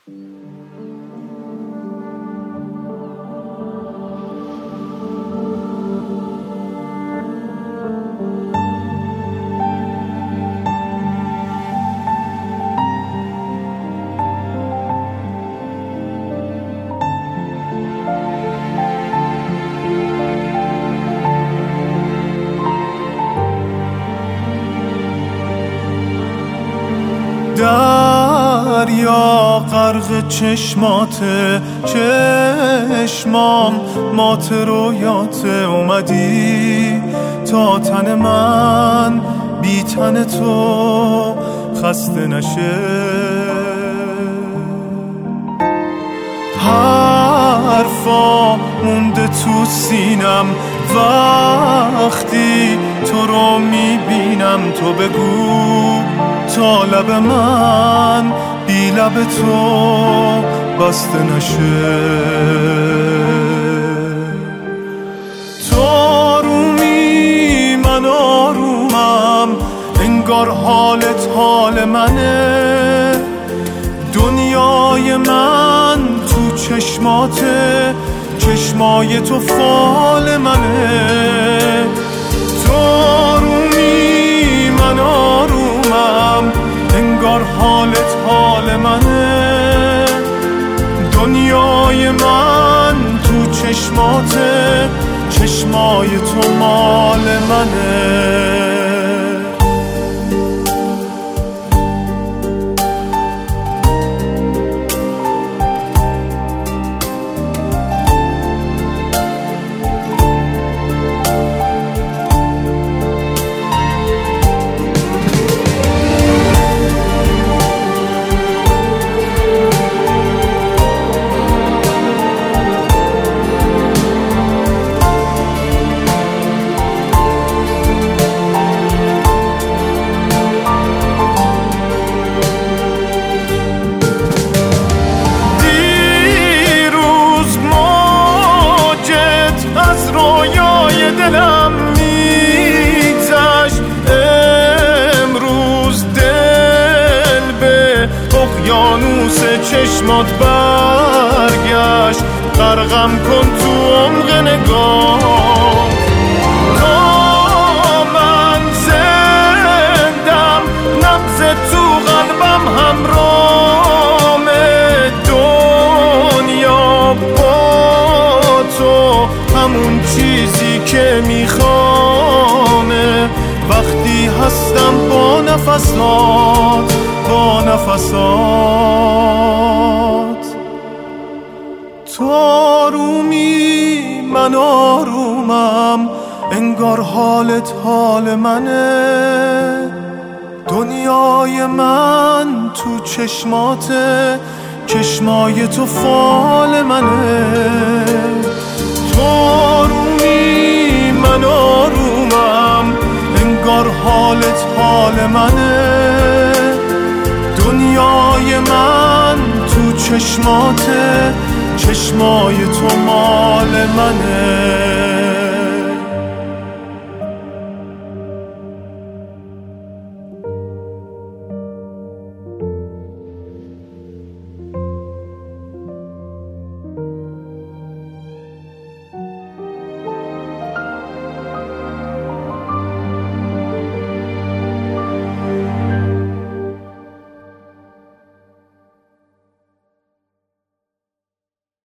دریا غرق چشماته، چشمام مات رویاته. اومدی تا تن من بی تن تو خسته نشه. حرفا مونده تو سینم وقتی تو رو میبینم. تو بگو تا لب من بی لب تو بسته نشه. تو آرومی من آرومم، انگار حالت حال منه. دنیای من تو چشماته، چشمای تو فال منه. تو آرومی من آرومم، انگار حالت حال منه. دنیای من تو چشماته، چشمای تو مال منه. دلم میتشت، امروز دل به اقیانوس چشمات برگشت. غرقم کن تو عمق نگاه تا من زندم، نبض تو قلبم همرامه. دنیا با تو همون چیزی که میخوامه. وقتی هستم با نفسات، با نفسات. تو آرومی من آرومم، انگار حالت حال منه. دنیای من تو چشماته، چشمای تو فال منه. تو آرومی من آرومم، انگار حالت حال منه. دنیای من تو چشماته، چشمای تو مال منه.